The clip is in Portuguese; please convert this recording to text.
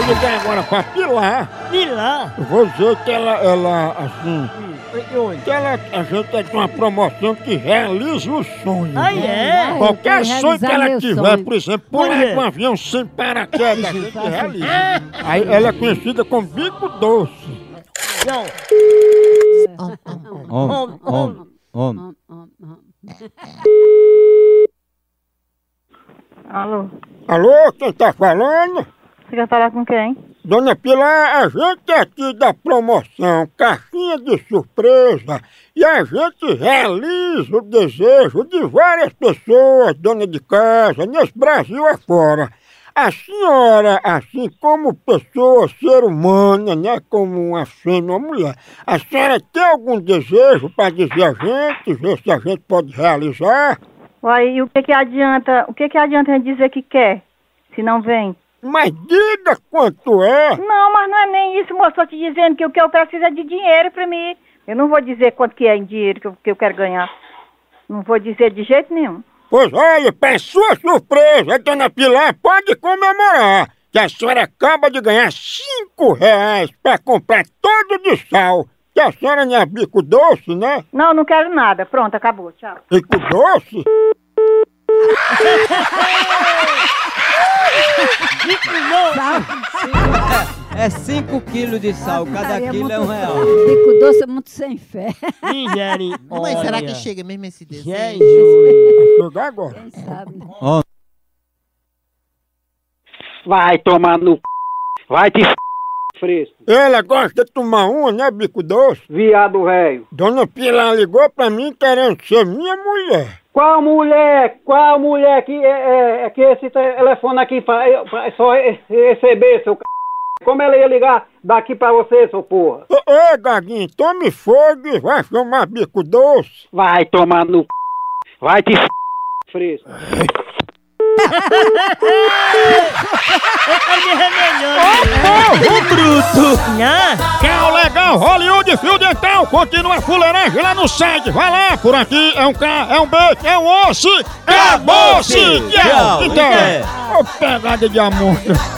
ligar agora pra Pilar. Pilar? Eu vou dizer que ela assim... Onde? A gente tem uma promoção que realiza o sonho. Ah, é? Qualquer sonho que ela tiver, por exemplo, pular com um avião sem paraquedas, a gente realiza. Aí ela é conhecida como bico doce. Alô? Alô, quem tá falando? Você quer falar com quem? Dona Pilar, a gente é aqui da promoção Caixinha de Surpresa e a gente realiza o desejo de várias pessoas, dona de casa, nesse Brasil afora. A senhora, assim como pessoa, ser humana, né, como uma fêmea, uma mulher, a senhora tem algum desejo para dizer a gente, ver se a gente pode realizar? Uai, e o que adianta a gente dizer que quer, se não vem? Mas diga quanto é! Não, mas não é nem isso, moço. Estou te dizendo que o que eu preciso é de dinheiro pra mim. Eu não vou dizer quanto que é em dinheiro que eu quero ganhar. Não vou dizer de jeito nenhum. Pois olha, para sua surpresa, a dona Pilar pode comemorar que a senhora acaba de ganhar R$5 para comprar todo de sal. Que a senhora não é bico doce, né? Não, não quero nada. Pronto, acabou. Tchau. Bico doce? É 5 quilos de sal, cada quilo é R$1. Bico doce é muito sem fé. Mas será que chega mesmo esse desenho? Vai chegar agora. Quem sabe? Vai tomar no c... Vai te f... fresco. Ela gosta de tomar uma, né, bico doce? Viado velho. Dona Pilar ligou pra mim querendo ser minha mulher. Qual mulher? Qual mulher que que esse telefone aqui faz só receber, seu c... Como ela ia ligar daqui pra você, seu porra? Ô, Gaguinho, tome fogo e vai chamar bico doce. Vai tomar no c... Vai te f... fresco. O bruto! Tchau, legal, Hollywood Fio Dental, continua fuleiragem lá no site, vai lá, por aqui é um K, é um B, é um osso, acabou-se! Tchau! Então, ô pegada de amor!